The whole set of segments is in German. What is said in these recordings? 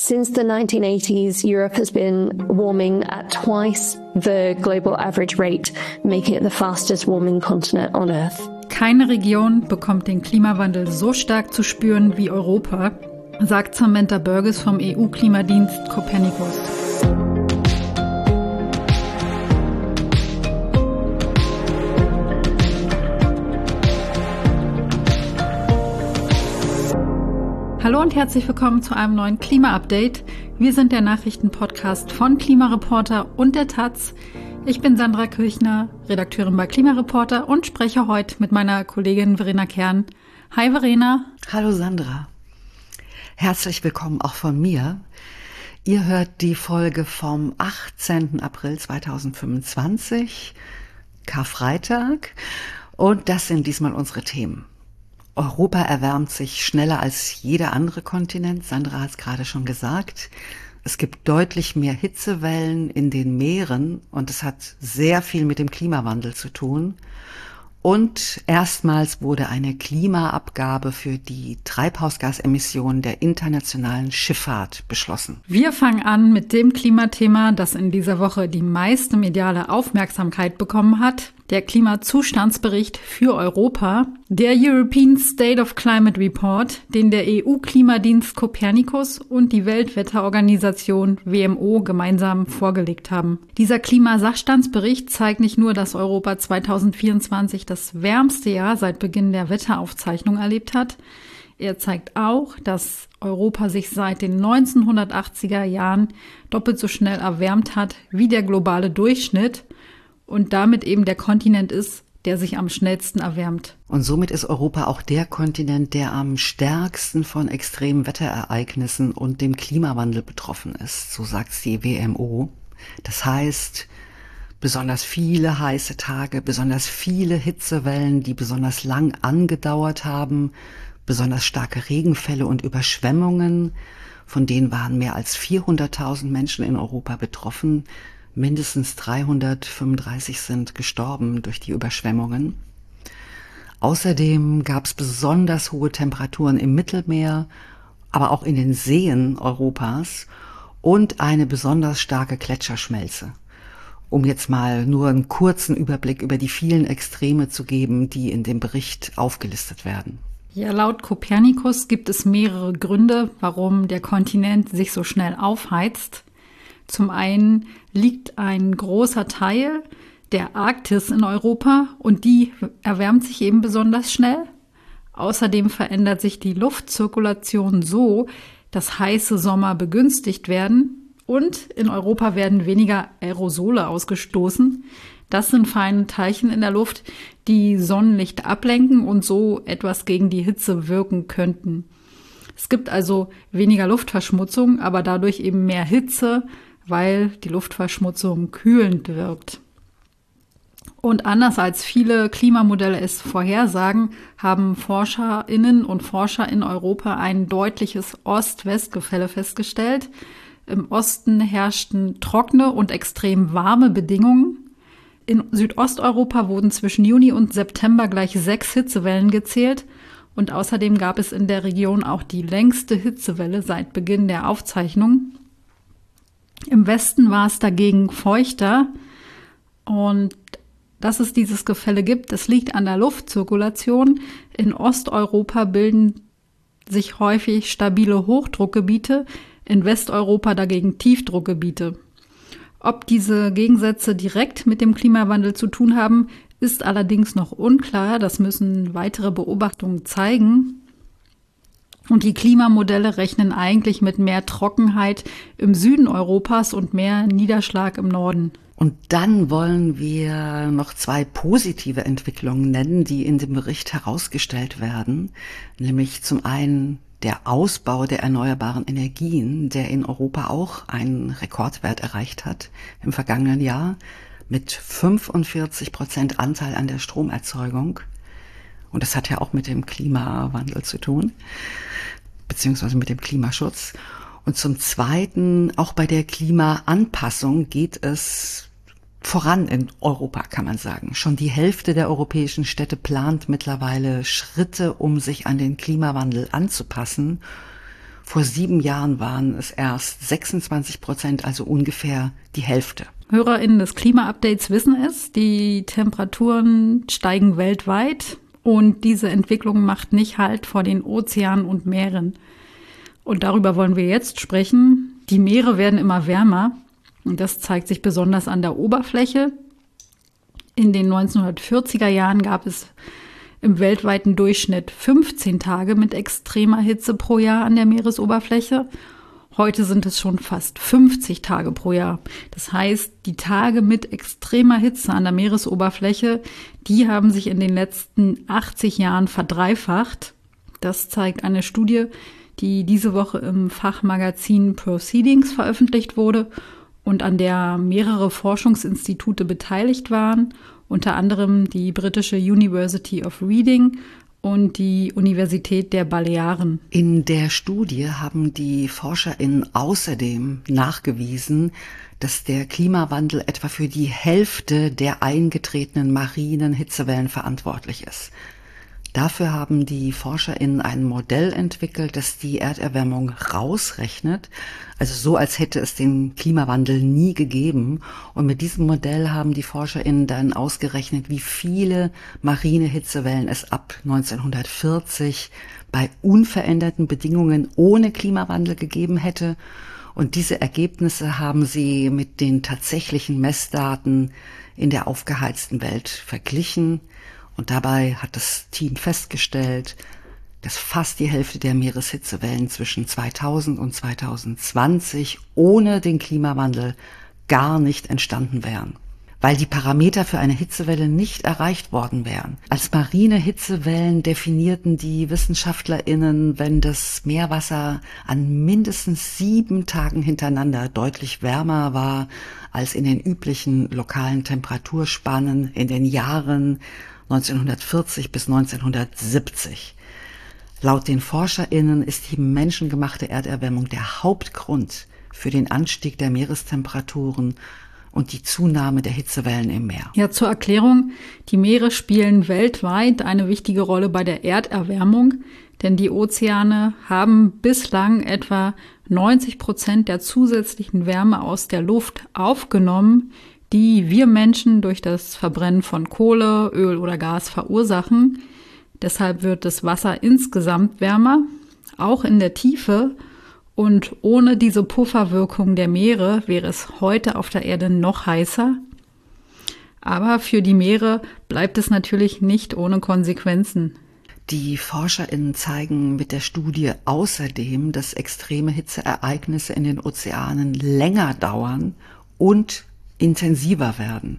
Since the 1980s, Europe has been warming at twice the global average rate, making it the fastest warming continent on Earth. Keine Region bekommt den Klimawandel so stark zu spüren wie Europa, sagt Samantha Burgess vom EU-Klimadienst Copernicus. Hallo und herzlich willkommen zu einem neuen Klima-Update. Wir sind der Nachrichtenpodcast von Klimareporter und der Taz. Ich bin Sandra Kirchner, Redakteurin bei Klimareporter und spreche heute mit meiner Kollegin Verena Kern. Hi Verena. Hallo Sandra. Herzlich willkommen auch von mir. Ihr hört die Folge vom 18. April 2025, Karfreitag. Und das sind diesmal unsere Themen. Europa erwärmt sich schneller als jeder andere Kontinent. Sandra hat es gerade schon gesagt. Es gibt deutlich mehr Hitzewellen in den Meeren und es hat sehr viel mit dem Klimawandel zu tun. Und erstmals wurde eine Klimaabgabe für die Treibhausgasemissionen der internationalen Schifffahrt beschlossen. Wir fangen an mit dem Klimathema, das in dieser Woche die meiste mediale Aufmerksamkeit bekommen hat. Der Klimazustandsbericht für Europa, der European State of Climate Report, den der EU-Klimadienst Copernicus und die Weltwetterorganisation WMO gemeinsam vorgelegt haben. Dieser Klimasachstandsbericht zeigt nicht nur, dass Europa 2024 das wärmste Jahr seit Beginn der Wetteraufzeichnung erlebt hat, er zeigt auch, dass Europa sich seit den 1980er Jahren doppelt so schnell erwärmt hat wie der globale Durchschnitt und damit eben der Kontinent ist, der sich am schnellsten erwärmt. Und somit ist Europa auch der Kontinent, der am stärksten von extremen Wetterereignissen und dem Klimawandel betroffen ist, so sagt die WMO. Das heißt, besonders viele heiße Tage, besonders viele Hitzewellen, die besonders lang angedauert haben, besonders starke Regenfälle und Überschwemmungen, von denen waren mehr als 400.000 Menschen in Europa betroffen. Mindestens 335 sind gestorben durch die Überschwemmungen. Außerdem gab es besonders hohe Temperaturen im Mittelmeer, aber auch in den Seen Europas und eine besonders starke Gletscherschmelze. Um jetzt mal nur einen kurzen Überblick über die vielen Extreme zu geben, die in dem Bericht aufgelistet werden. Ja, laut Copernicus gibt es mehrere Gründe, warum der Kontinent sich so schnell aufheizt. Zum einen liegt ein großer Teil der Arktis in Europa und die erwärmt sich eben besonders schnell. Außerdem verändert sich die Luftzirkulation so, dass heiße Sommer begünstigt werden und in Europa werden weniger Aerosole ausgestoßen. Das sind feine Teilchen in der Luft, die Sonnenlicht ablenken und so etwas gegen die Hitze wirken könnten. Es gibt also weniger Luftverschmutzung, aber dadurch eben mehr Hitze, weil die Luftverschmutzung kühlend wirkt. Und anders als viele Klimamodelle es vorhersagen, haben ForscherInnen und Forscher in Europa ein deutliches Ost-West-Gefälle festgestellt. Im Osten herrschten trockene und extrem warme Bedingungen. In Südosteuropa wurden zwischen Juni und September gleich 6 Hitzewellen gezählt. Und außerdem gab es in der Region auch die längste Hitzewelle seit Beginn der Aufzeichnung. Im Westen war es dagegen feuchter und dass es dieses Gefälle gibt, das liegt an der Luftzirkulation. In Osteuropa bilden sich häufig stabile Hochdruckgebiete, in Westeuropa dagegen Tiefdruckgebiete. Ob diese Gegensätze direkt mit dem Klimawandel zu tun haben, ist allerdings noch unklar. Das müssen weitere Beobachtungen zeigen. Und die Klimamodelle rechnen eigentlich mit mehr Trockenheit im Süden Europas und mehr Niederschlag im Norden. Und dann wollen wir noch 2 positive Entwicklungen nennen, die in dem Bericht herausgestellt werden. Nämlich zum einen der Ausbau der erneuerbaren Energien, der in Europa auch einen Rekordwert erreicht hat im vergangenen Jahr mit 45% Anteil an der Stromerzeugung. Und das hat ja auch mit dem Klimawandel zu tun, beziehungsweise mit dem Klimaschutz. Und zum Zweiten, auch bei der Klimaanpassung geht es voran in Europa, kann man sagen. Schon die Hälfte der europäischen Städte plant mittlerweile Schritte, um sich an den Klimawandel anzupassen. Vor 7 Jahren waren es erst 26%, also ungefähr die Hälfte. HörerInnen des Klima-Updates wissen es, die Temperaturen steigen weltweit und diese Entwicklung macht nicht Halt vor den Ozeanen und Meeren. Und darüber wollen wir jetzt sprechen. Die Meere werden immer wärmer und das zeigt sich besonders an der Oberfläche. In den 1940er Jahren gab es im weltweiten Durchschnitt 15 Tage mit extremer Hitze pro Jahr an der Meeresoberfläche. Heute sind es schon fast 50 Tage pro Jahr. Das heißt, die Tage mit extremer Hitze an der Meeresoberfläche, die haben sich in den letzten 80 Jahren verdreifacht. Das zeigt eine Studie, die diese Woche im Fachmagazin Proceedings veröffentlicht wurde und an der mehrere Forschungsinstitute beteiligt waren, unter anderem die britische University of Reading und die Universität der Balearen. In der Studie haben die ForscherInnen außerdem nachgewiesen, dass der Klimawandel etwa für die Hälfte der eingetretenen marinen Hitzewellen verantwortlich ist. Dafür haben die ForscherInnen ein Modell entwickelt, das die Erderwärmung rausrechnet, also so, als hätte es den Klimawandel nie gegeben. Und mit diesem Modell haben die ForscherInnen dann ausgerechnet, wie viele marine Hitzewellen es ab 1940 bei unveränderten Bedingungen ohne Klimawandel gegeben hätte. Und diese Ergebnisse haben sie mit den tatsächlichen Messdaten in der aufgeheizten Welt verglichen. Und dabei hat das Team festgestellt, dass fast die Hälfte der Meereshitzewellen zwischen 2000 und 2020 ohne den Klimawandel gar nicht entstanden wären, weil die Parameter für eine Hitzewelle nicht erreicht worden wären. Als marine Hitzewellen definierten die WissenschaftlerInnen, wenn das Meerwasser an mindestens 7 Tagen hintereinander deutlich wärmer war als in den üblichen lokalen Temperaturspannen in den Jahren 1940 bis 1970. Laut den ForscherInnen ist die menschengemachte Erderwärmung der Hauptgrund für den Anstieg der Meerestemperaturen und die Zunahme der Hitzewellen im Meer. Ja, zur Erklärung, die Meere spielen weltweit eine wichtige Rolle bei der Erderwärmung, denn die Ozeane haben bislang etwa 90% der zusätzlichen Wärme aus der Luft aufgenommen, die wir Menschen durch das Verbrennen von Kohle, Öl oder Gas verursachen. Deshalb wird das Wasser insgesamt wärmer, auch in der Tiefe. Und ohne diese Pufferwirkung der Meere wäre es heute auf der Erde noch heißer. Aber für die Meere bleibt es natürlich nicht ohne Konsequenzen. Die ForscherInnen zeigen mit der Studie außerdem, dass extreme Hitzeereignisse in den Ozeanen länger dauern und intensiver werden.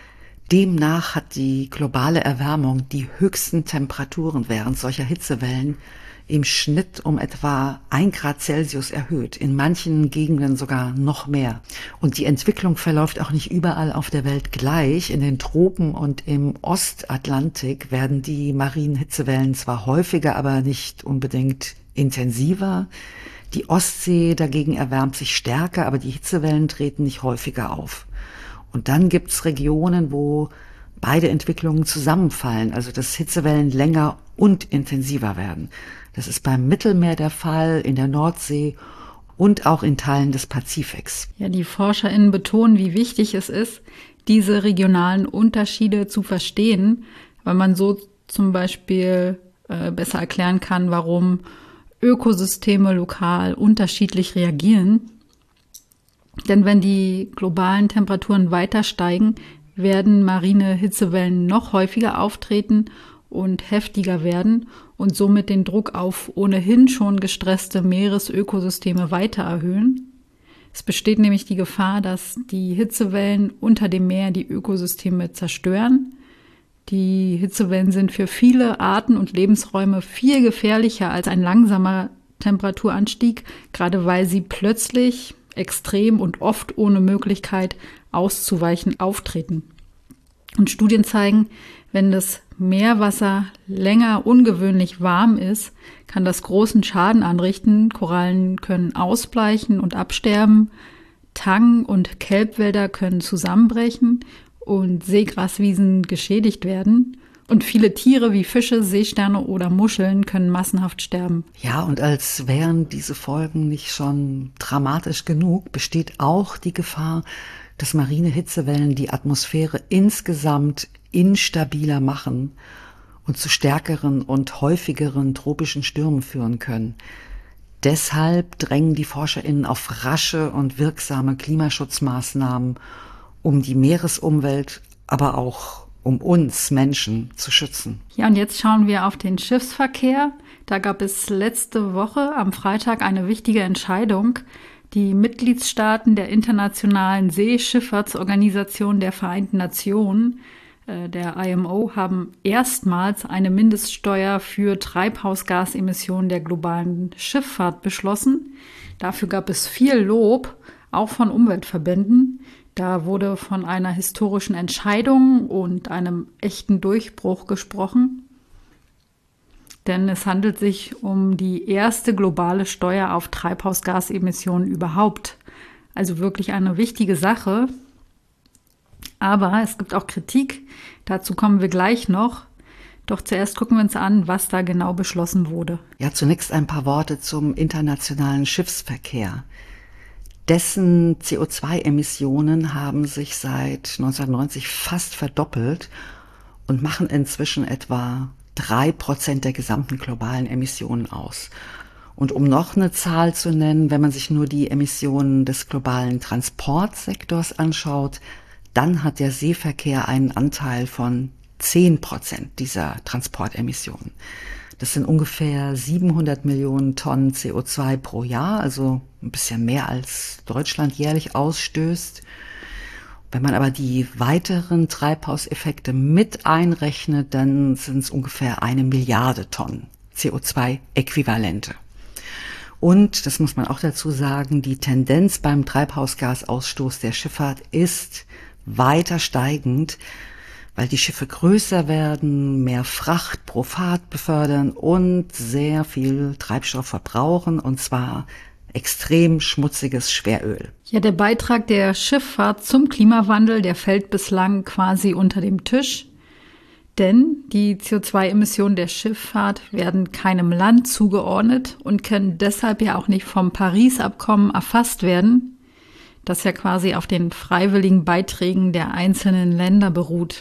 Demnach hat die globale Erwärmung die höchsten Temperaturen während solcher Hitzewellen im Schnitt um etwa 1 Grad Celsius erhöht, in manchen Gegenden sogar noch mehr. Und die Entwicklung verläuft auch nicht überall auf der Welt gleich. In den Tropen und im Ostatlantik werden die marinen Hitzewellen zwar häufiger, aber nicht unbedingt intensiver. Die Ostsee dagegen erwärmt sich stärker, aber die Hitzewellen treten nicht häufiger auf. Und dann gibt's Regionen, wo beide Entwicklungen zusammenfallen, also dass Hitzewellen länger und intensiver werden. Das ist beim Mittelmeer der Fall, in der Nordsee und auch in Teilen des Pazifiks. Ja, die ForscherInnen betonen, wie wichtig es ist, diese regionalen Unterschiede zu verstehen, weil man so zum Beispiel besser erklären kann, warum Ökosysteme lokal unterschiedlich reagieren. Denn wenn die globalen Temperaturen weiter steigen, werden marine Hitzewellen noch häufiger auftreten und heftiger werden und somit den Druck auf ohnehin schon gestresste Meeresökosysteme weiter erhöhen. Es besteht nämlich die Gefahr, dass die Hitzewellen unter dem Meer die Ökosysteme zerstören. Die Hitzewellen sind für viele Arten und Lebensräume viel gefährlicher als ein langsamer Temperaturanstieg, gerade weil sie plötzlich, extrem und oft ohne Möglichkeit auszuweichen auftreten. Und Studien zeigen, wenn das Meerwasser länger ungewöhnlich warm ist, kann das großen Schaden anrichten. Korallen können ausbleichen und absterben, Tang- und Kelbwälder können zusammenbrechen und Seegraswiesen geschädigt werden. Und viele Tiere wie Fische, Seesterne oder Muscheln können massenhaft sterben. Ja, und als wären diese Folgen nicht schon dramatisch genug, besteht auch die Gefahr, dass marine Hitzewellen die Atmosphäre insgesamt instabiler machen und zu stärkeren und häufigeren tropischen Stürmen führen können. Deshalb drängen die ForscherInnen auf rasche und wirksame Klimaschutzmaßnahmen, um die Meeresumwelt, aber auch um uns Menschen zu schützen. Ja, und jetzt schauen wir auf den Schiffsverkehr. Da gab es letzte Woche am Freitag eine wichtige Entscheidung. Die Mitgliedstaaten der Internationalen Seeschifffahrtsorganisation der Vereinten Nationen, der IMO, haben erstmals eine Mindeststeuer für Treibhausgasemissionen der globalen Schifffahrt beschlossen. Dafür gab es viel Lob, auch von Umweltverbänden. Da wurde von einer historischen Entscheidung und einem echten Durchbruch gesprochen. Denn es handelt sich um die erste globale Steuer auf Treibhausgasemissionen überhaupt. Also wirklich eine wichtige Sache. Aber es gibt auch Kritik. Dazu kommen wir gleich noch. Doch zuerst gucken wir uns an, was da genau beschlossen wurde. Ja, zunächst ein paar Worte zum internationalen Schiffsverkehr. Dessen CO2-Emissionen haben sich seit 1990 fast verdoppelt und machen inzwischen etwa 3% der gesamten globalen Emissionen aus. Und um noch eine Zahl zu nennen, wenn man sich nur die Emissionen des globalen Transportsektors anschaut, dann hat der Seeverkehr einen Anteil von 10% dieser Transportemissionen. Das sind ungefähr 700 Millionen Tonnen CO2 pro Jahr, also ein bisschen mehr als Deutschland jährlich ausstößt. Wenn man aber die weiteren Treibhauseffekte mit einrechnet, dann sind es ungefähr 1 Milliarde Tonnen CO2-Äquivalente. Und, das muss man auch dazu sagen, die Tendenz beim Treibhausgasausstoß der Schifffahrt ist weiter steigend, weil die Schiffe größer werden, mehr Fracht pro Fahrt befördern und sehr viel Treibstoff verbrauchen, und zwar extrem schmutziges Schweröl. Ja, der Beitrag der Schifffahrt zum Klimawandel, der fällt bislang quasi unter dem Tisch. Denn die CO2-Emissionen der Schifffahrt werden keinem Land zugeordnet und können deshalb ja auch nicht vom Paris-Abkommen erfasst werden, das ja quasi auf den freiwilligen Beiträgen der einzelnen Länder beruht.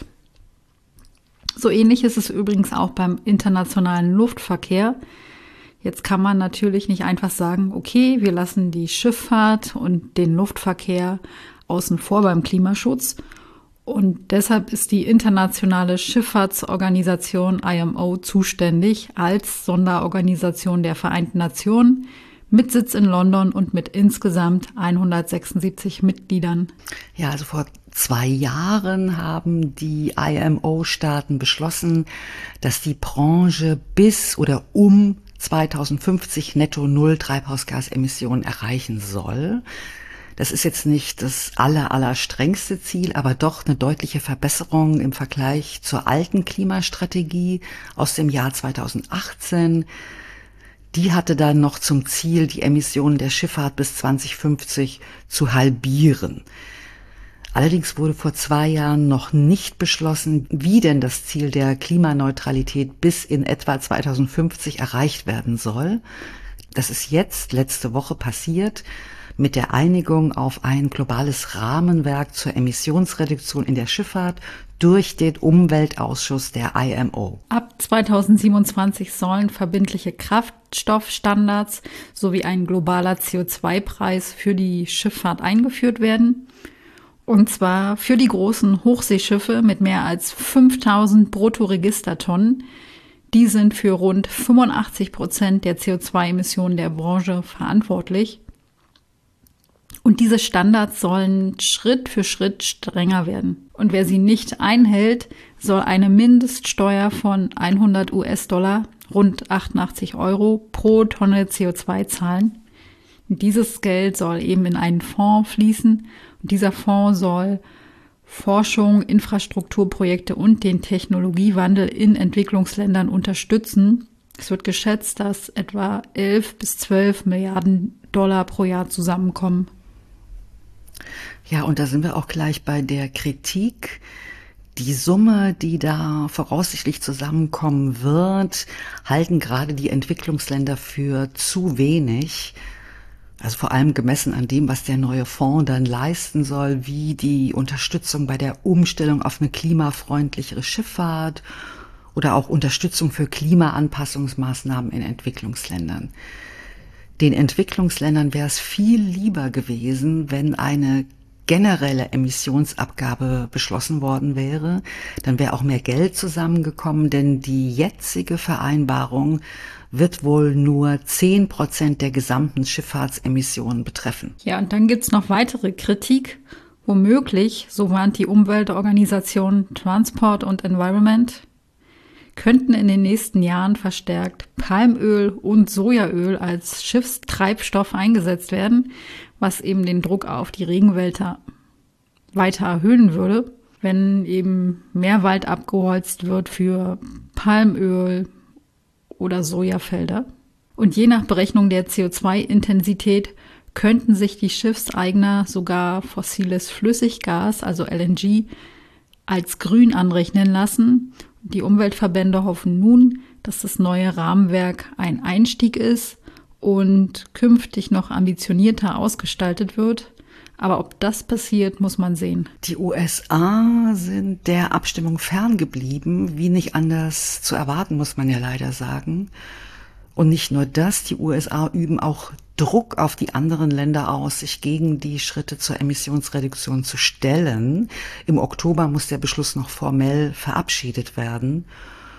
So ähnlich ist es übrigens auch beim internationalen Luftverkehr. Jetzt kann man natürlich nicht einfach sagen, okay, wir lassen die Schifffahrt und den Luftverkehr außen vor beim Klimaschutz. Und deshalb ist die Internationale Schifffahrtsorganisation IMO zuständig als Sonderorganisation der Vereinten Nationen mit Sitz in London und mit insgesamt 176 Mitgliedern. Ja, also vor 2 Jahren haben die IMO-Staaten beschlossen, dass die Branche bis oder um 2050 netto Null Treibhausgasemissionen erreichen soll. Das ist jetzt nicht das allerstrengste Ziel, aber doch eine deutliche Verbesserung im Vergleich zur alten Klimastrategie aus dem Jahr 2018. Die hatte dann noch zum Ziel, die Emissionen der Schifffahrt bis 2050 zu halbieren. Allerdings wurde vor 2 Jahren noch nicht beschlossen, wie denn das Ziel der Klimaneutralität bis in etwa 2050 erreicht werden soll. Das ist jetzt letzte Woche passiert mit der Einigung auf ein globales Rahmenwerk zur Emissionsreduktion in der Schifffahrt durch den Umweltausschuss der IMO. Ab 2027 sollen verbindliche Kraftstoffstandards sowie ein globaler CO2-Preis für die Schifffahrt eingeführt werden. Und zwar für die großen Hochseeschiffe mit mehr als 5000 Bruttoregistertonnen. Die sind für rund 85% der CO2-Emissionen der Branche verantwortlich. Und diese Standards sollen Schritt für Schritt strenger werden. Und wer sie nicht einhält, soll eine Mindeststeuer von 100 US-Dollar, rund 88 Euro pro Tonne CO2 zahlen. Und dieses Geld soll eben in einen Fonds fließen. Und dieser Fonds soll Forschung, Infrastrukturprojekte und den Technologiewandel in Entwicklungsländern unterstützen. Es wird geschätzt, dass etwa 11 bis 12 Milliarden Dollar pro Jahr zusammenkommen. Ja, und da sind wir auch gleich bei der Kritik. Die Summe, die da voraussichtlich zusammenkommen wird, halten gerade die Entwicklungsländer für zu wenig. Also vor allem gemessen an dem, was der neue Fonds dann leisten soll, wie die Unterstützung bei der Umstellung auf eine klimafreundlichere Schifffahrt oder auch Unterstützung für Klimaanpassungsmaßnahmen in Entwicklungsländern. Den Entwicklungsländern wäre es viel lieber gewesen, wenn eine generelle Emissionsabgabe beschlossen worden wäre. Dann wäre auch mehr Geld zusammengekommen, denn die jetzige Vereinbarung wird wohl nur 10% der gesamten Schifffahrtsemissionen betreffen. Ja, und dann gibt's noch weitere Kritik. Womöglich, so warnt die Umweltorganisation Transport und Environment, könnten in den nächsten Jahren verstärkt Palmöl und Sojaöl als Schiffstreibstoff eingesetzt werden, was eben den Druck auf die Regenwälder weiter erhöhen würde, wenn eben mehr Wald abgeholzt wird für Palmöl oder Sojafelder. Und je nach Berechnung der CO2-Intensität könnten sich die Schiffseigner sogar fossiles Flüssiggas, also LNG, als grün anrechnen lassen. Die Umweltverbände hoffen nun, dass das neue Rahmenwerk ein Einstieg ist und künftig noch ambitionierter ausgestaltet wird. Aber ob das passiert, muss man sehen. Die USA sind der Abstimmung ferngeblieben, wie nicht anders zu erwarten, muss man ja leider sagen. Und nicht nur das, die USA üben auch Druck auf die anderen Länder aus, sich gegen die Schritte zur Emissionsreduktion zu stellen. Im Oktober muss der Beschluss noch formell verabschiedet werden.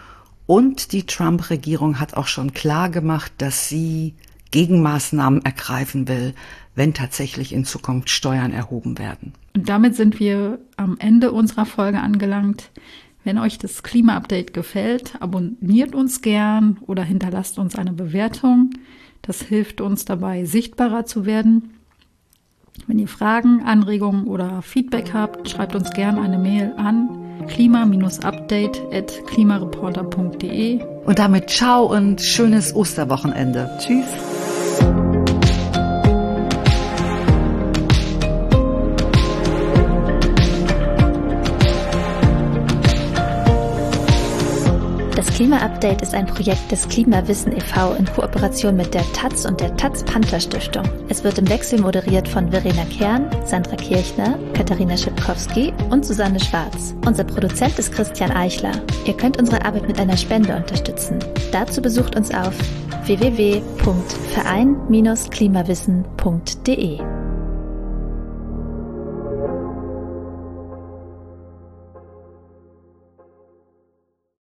Und die Trump-Regierung hat auch schon klar gemacht, dass sie Gegenmaßnahmen ergreifen will, wenn tatsächlich in Zukunft Steuern erhoben werden. Und damit sind wir am Ende unserer Folge angelangt. Wenn euch das Klima-Update gefällt, abonniert uns gern oder hinterlasst uns eine Bewertung. Das hilft uns dabei, sichtbarer zu werden. Wenn ihr Fragen, Anregungen oder Feedback habt, schreibt uns gern eine Mail an klima-update@klimareporter.de. Und damit ciao und schönes Osterwochenende. Tschüss. Das Klima-Update ist ein Projekt des Klimawissen e.V. in Kooperation mit der taz und der Taz-Panther-Stiftung. Es wird im Wechsel moderiert von Verena Kern, Sandra Kirchner, Katharina Schipkowski und Susanne Schwarz. Unser Produzent ist Christian Eichler. Ihr könnt unsere Arbeit mit einer Spende unterstützen. Dazu besucht uns auf www.verein-klimawissen.de.